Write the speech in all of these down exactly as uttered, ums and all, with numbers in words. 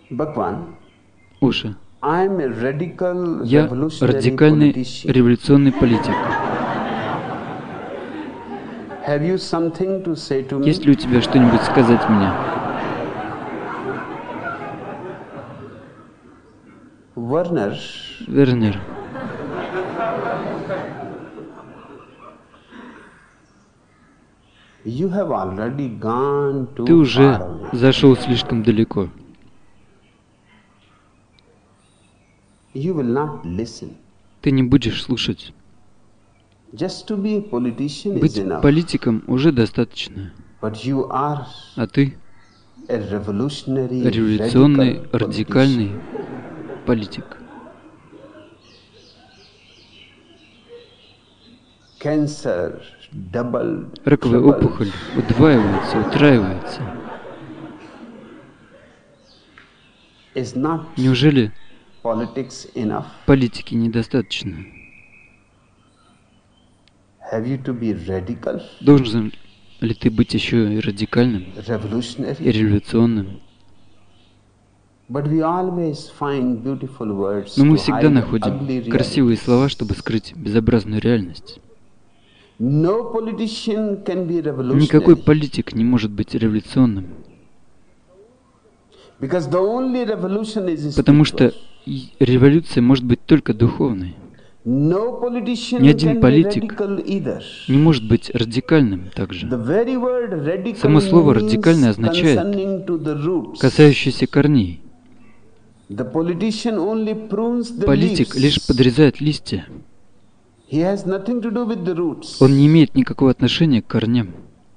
Bhagwan, Оша, I'm a radical я revolutionary радикальный politician. революционный политик. Have you something to say to me? Есть ли у тебя что-нибудь сказать мне? Werner, Вернер, you have already gone ты too уже far away. зашел слишком далеко. You will not listen. Ты не будешь слушать. Just to be a politician is Быть enough. политиком уже достаточно. But you are А ты a revolutionary, революционный, radical радикальный politician. политик. Cancer, double, Раковая triple. опухоль удваивается, утраивается. Is not Неужели politics enough? политики недостаточно? Have you to be radical, Должен ли ты быть еще и радикальным, и revolutionary? революционным? But we always find beautiful words Но мы to всегда hide находим ugly красивые realities. слова, чтобы скрыть безобразную реальность. No politician can be Никакой revolutionary политик не может быть революционным, because the only revolution is потому что spiritual. и революция может быть только духовной. No politician Ни один can be политик radical either. не может быть радикальным также. The very word radical Само слово means «радикальный» означает concerning to the roots. касающийся корней. The politician only prunes the Политик leaves. лишь подрезает листья. He has nothing to do with the roots. Он не имеет никакого отношения к корням.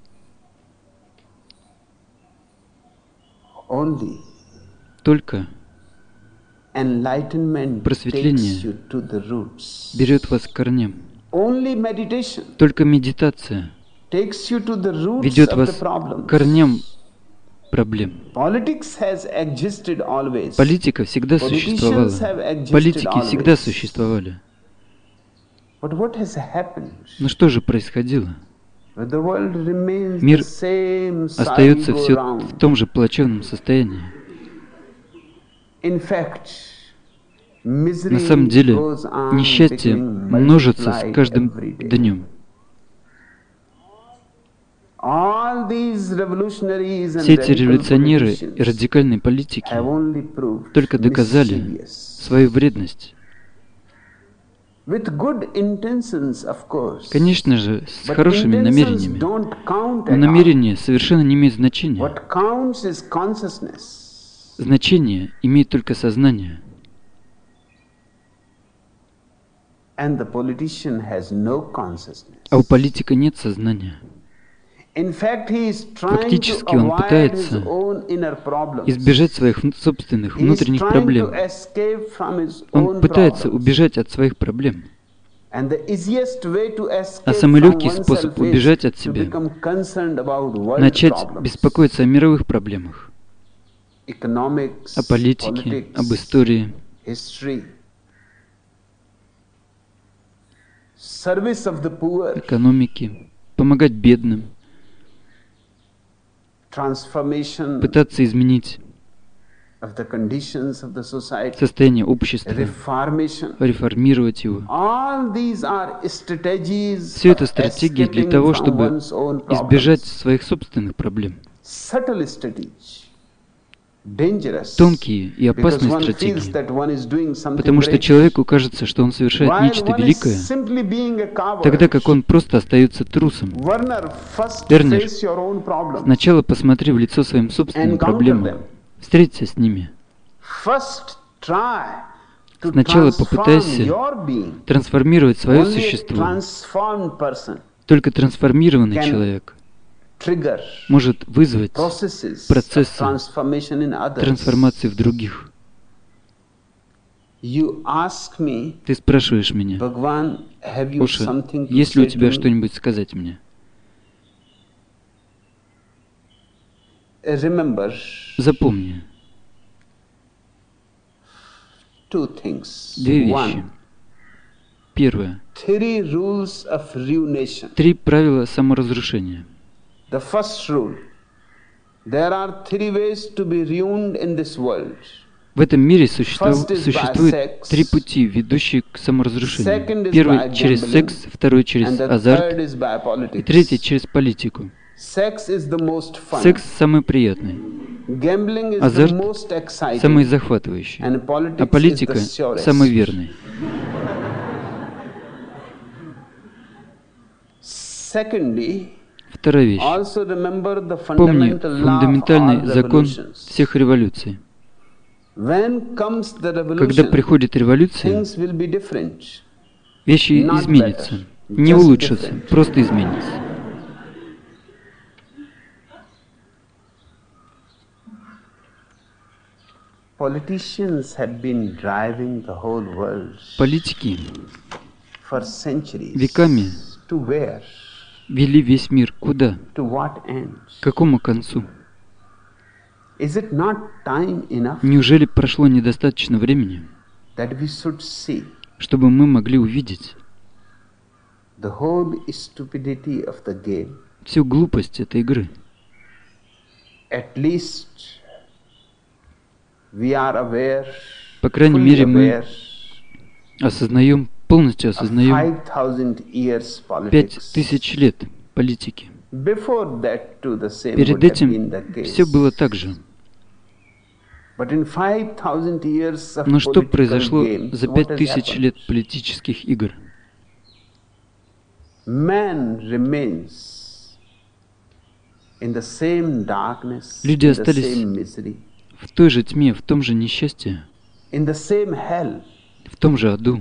Only Только enlightenment просветление takes you to the roots. берет вас к корням. Only meditation Только медитация takes you to the roots ведет of вас the problem. к корням проблем. Politics has existed always. Политика всегда существовала. Politicians have existed Политики всегда always. существовали. But what has happened? Но что же происходило? When the world remains Мир the same остается все merry-go-round. в том же плачевном состоянии. In fact, misery На самом деле, goes on несчастье becoming множится с multiplied каждым every day. днем. All these revolutionaries and Все эти radical революционеры и politicians радикальные политики have only proved только доказали mischievous. свою вредность. With good intentions, of course. Конечно же, с But хорошими intentions намерениями. don't count Но at all. намерение совершенно не имеет значения. What counts is consciousness. Значение имеет только сознание. And the politician has no consciousness. А у политика нет сознания. In fact, he is trying to Фактически он avoid пытается his own inner problems. избежать своих вну- собственных He is внутренних trying проблем. to escape from his Он own пытается problems. убежать от своих проблем. And the easiest way to escape А самый from легкий oneself способ is убежать от to себя become concerned about world начать problems. беспокоиться о мировых проблемах, Economics, о политике, politics, об истории, history, service of the poor, экономике, помогать бедным, transformation пытаться изменить of the conditions of the society, состояние общества, reformation. реформировать его. All these are strategies Все это for стратегии для escaping того, from чтобы one's own избежать problems. своих собственных проблем. Subtle strategy, dangerous, Тонкие и because опасные one feels стратегии, that one is doing something потому что great, человеку кажется, что он совершает while нечто one is великое, simply being a coward. тогда как он просто остается трусом. Werner, first Вернер, face your own problems. Сначала посмотри в лицо своим собственным Encounter проблемам, them. встреться с ними. First try to Сначала transform попытайся your being. трансформировать свое Only существо. transformed person Только трансформированный can человек trigger может вызвать processes of процессы transformation in others. трансформации в других. You ask me, Ты спрашиваешь меня, Bhagwan, have you Оша, something to есть ли у say тебя to me? что-нибудь сказать мне? Remember Запомни two things. две вещи. One, Первое. three rules of ruination. Три правила саморазрушения. The first rule: There are three ways to be ruined in this world. В этом мире существует, существует три пути, ведущие к саморазрушению. Первый через секс, второй через азарт, и третий через политику. Секс самый приятный, азарт самый захватывающий, а политика самый верный. Вторая вещь. Помни фундаментальный закон всех революций. Когда приходит революция, вещи изменятся, не улучшатся, просто изменятся. Политики веками вели весь мир куда? К какому концу? Неужели прошло недостаточно времени, чтобы мы могли увидеть всю глупость этой игры? По крайней мере, мы осознаем, полностью осознаем пять тысяч лет политики. Перед этим все было так же. Но что произошло за пять тысяч лет политических игр? Люди остались в той же тьме, в том же несчастье, в том же аду.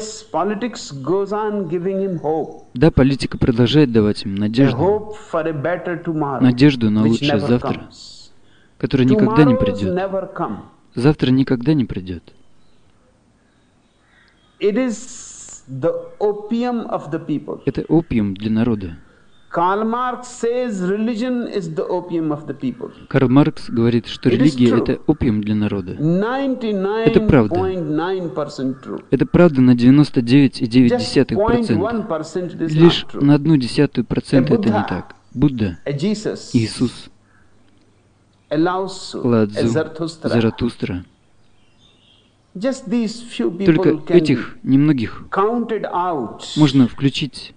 Да, политика продолжает давать им надежду, надежду на лучшее завтра, которое никогда не придет. Завтра никогда не придет. Это опиум для народа. Карл Маркс говорит, что религия — это опиум для народа. Это правда. Это правда на девяносто девять и девять десятых процента. Лишь на одну десятую процента это не так. Будда, Иисус, Ладзу, Заратустра. Только этих немногих можно включить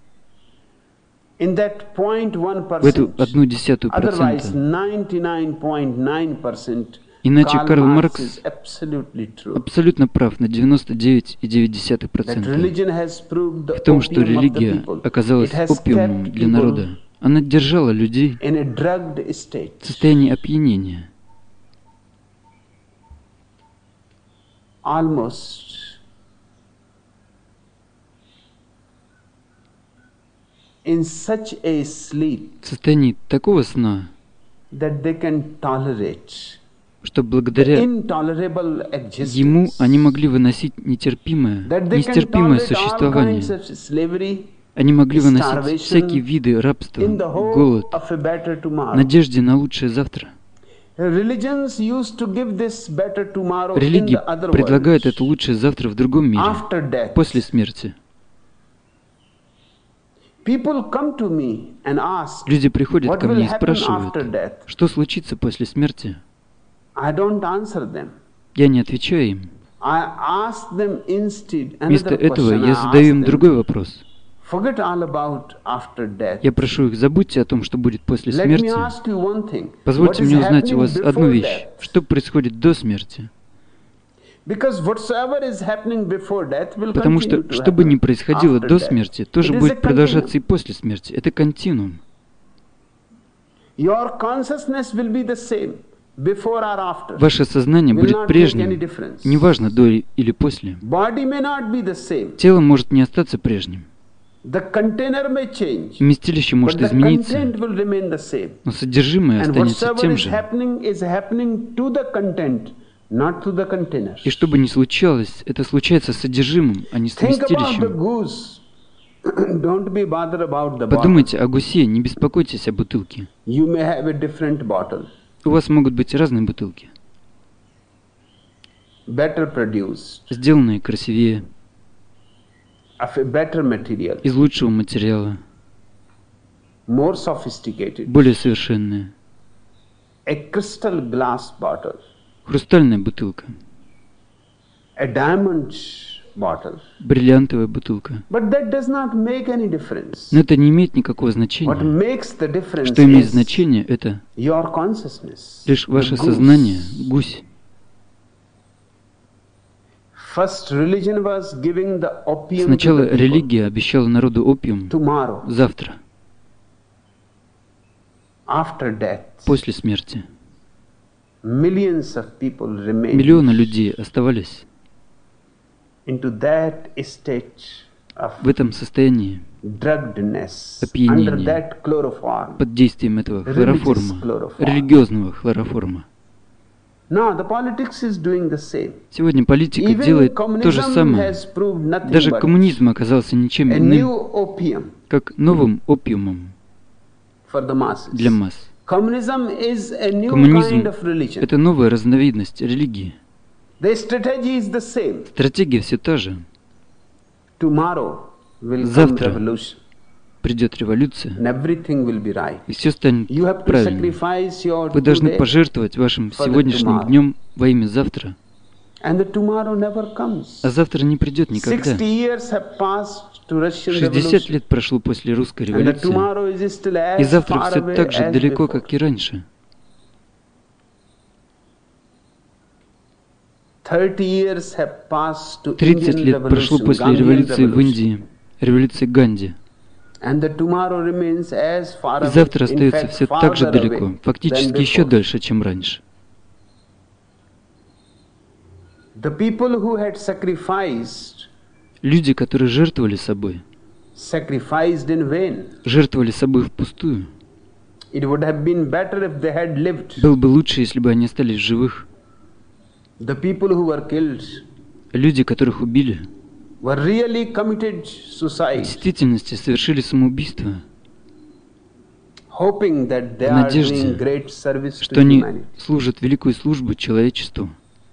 в эту одну десятую процента. Иначе Карл Маркс абсолютно прав на девяносто девять и девять десятых процента в том, что религия оказалась опиумом для народа. Она держала людей в состоянии опьянения. В состоянии такого сна, что благодаря ему они могли выносить нетерпимое, нестерпимое существование. Они могли выносить всякие виды рабства, голод, надежде на лучшее завтра. Религии предлагают это лучшее завтра в другом мире, после смерти. Люди приходят ко мне и спрашивают, что случится после смерти. Я не отвечаю им. Вместо этого я задаю им другой вопрос. Я прошу их, забудьте о том, что будет после смерти. Позвольте мне узнать у вас одну вещь. Что происходит до смерти? Потому что, что бы ни происходило до смерти, тоже будет продолжаться и после смерти. Это континуум. Ваше сознание будет прежним, неважно, до или после. Тело может не остаться прежним. Вместилище может измениться, но содержимое останется тем же. И что бы ни случалось, это случается с содержимым, а не с вместилищем. Подумайте о гусе, не беспокойтесь о бутылке. У вас могут быть разные бутылки, сделанные красивее, из лучшего материала, более совершенные, a crystal glass bottle, хрустальная бутылка, a diamond bottle. бриллиантовая бутылка. But that does not make any difference. Но это не имеет никакого What значения. makes the difference Что имеет is значение, это your consciousness. лишь ваше the goose. сознание, гусь. First religion was giving the opium Сначала to the people. религия обещала народу опиум Tomorrow, завтра, after death, после смерти. millions of people remain Миллионы людей оставались into that state of в этом состоянии druggedness, under опьянения that chloroform. под действием этого хлороформа, chloroform. религиозного хлороформа. Now the politics is doing the same. Сегодня политика Even делает то же communism самое. has proved nothing Даже but коммунизм оказался ничем a new иным, opium как новым опиумом for the masses. для масс. Communism is a new Коммунизм kind of religion. — это новая разновидность религии. The strategy is the same. Стратегия все та же. Tomorrow will come Завтра revolution, придет революция, and everything will be right. и все станет You have to правильным. sacrifice your Вы должны today, пожертвовать вашим for the сегодняшним tomorrow. днем во имя завтра. and the tomorrow never comes. А завтра не придет никогда. Sixty years have passed to Russian шестьдесят revolution, лет прошло после русской and the революции, tomorrow is still и as завтра far все away так же as далеко, before. как и раньше. Thirty years have passed to тридцать Indian лет прошло revolution, после Gandhian революции в revolution. Индии, революции Ганди. And the tomorrow remains as far И away, завтра in остается fact, все так же farther далеко, away фактически than еще before. дальше, чем раньше. The people who had sacrificed, Люди, которые жертвовали собой, sacrificed in vain. жертвовали собой впустую. It would have been better if they had lived. Было бы лучше, если бы они остались в живых. The people who were killed Люди, которых убили, were really committed в suicide, действительности совершили самоубийство, hoping that they в are надежде, doing great service что to они humanity. служат великую службу человечеству.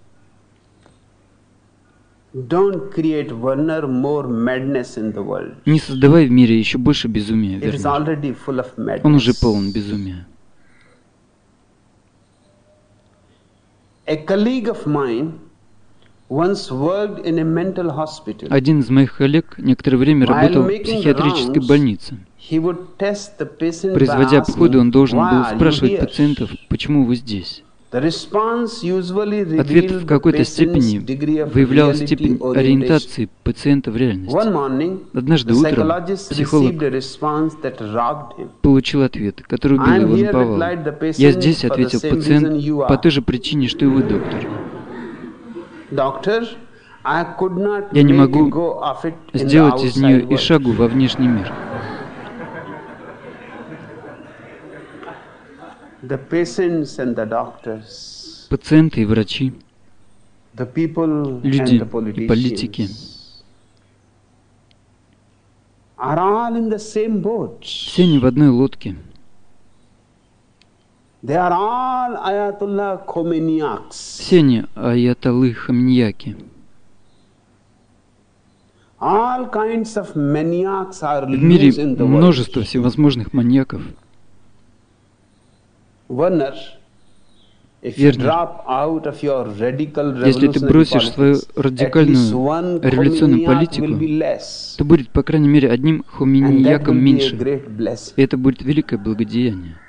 Don't create one or more madness in the world. Не создавай в мире еще больше безумия, It is верно? already full of madness. Он уже полон безумия. A colleague of mine once worked in a mental hospital. Один из моих коллег некоторое время While работал в making психиатрической rounds, больнице. He would test the patient by Производя asking, обходы, он должен "Why был are you спрашивать here?" пациентов, почему вы здесь. The response usually Ответ revealed в the какой-то patient's степени degree of выявлял reality степень orientation. ориентации пациента в реальность. One morning, Однажды the утром psychologist психолог received a response that rocked him. получил ответ, который убил "I am его here," наповал. replied the patient, «Я здесь», — "for the ответил same reason пациент, you are." «по той же причине, что и вы, доктор. Doctor, I could not Я не make могу a go of it in the сделать из нее outside и world." шагу во внешний мир». The patients and the doctors, Пациенты и врачи, the people люди and the и политики politicians are all in the same boat. все они в одной лодке. They are all Ayatollah Khomeiniaks. Все они аятоллы Хаменеяки. All kinds of maniacs are В мире loose in the world. множество всевозможных маньяков. Werner, if you Вернер, drop out of your radical если ты revolutionary бросишь свою politics, at least радикальную one революционную Khomeiniak политику, will be less. то будет, по крайней мере, одним And that хоминьяком will be a меньше. great blessing. И это будет великое благодеяние.